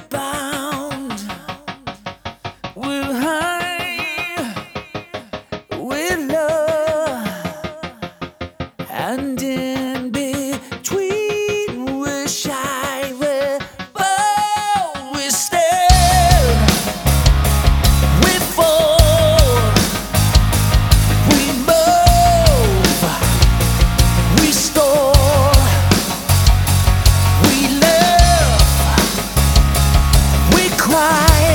bound. We're high with love, and in between we're shy. We're bold, we stand, we fall, we move, we store, we love, we cry.